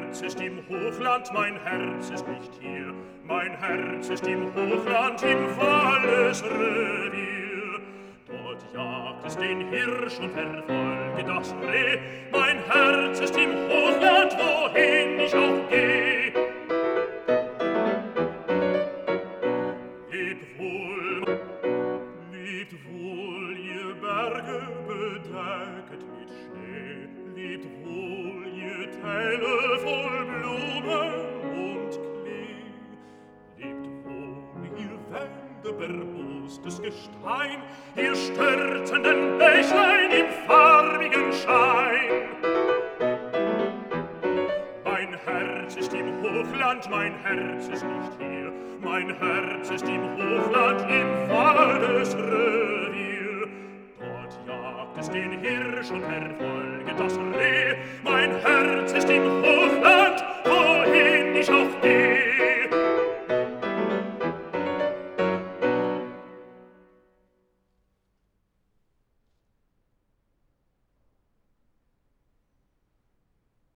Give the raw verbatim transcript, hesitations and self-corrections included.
Herz ist im Hochland, mein Herz ist nicht hier. Mein Herz ist im Hochland, im Wallesrevier. Dort jagt es den Hirsch und verfolge das Reh. Mein Herz ist im Hochland, wohin ich auch geh. Lebt wohl, lebt wohl, ihr Berge bedecket mit Schnee. Lebt wohl, ihr Täler voll Blumen und Klee. Lebt wohl, ihr Wände bebostes Gestein, ihr stürzenden Bächlein im farbigen Schein. Mein Herz ist im Hochland, mein Herz ist nicht hier. Mein Herz ist im Hochland, im Waldesrevier. Dort jagt es den Hirsch und verfolget das Reh. Mein Herz ist im Hochland,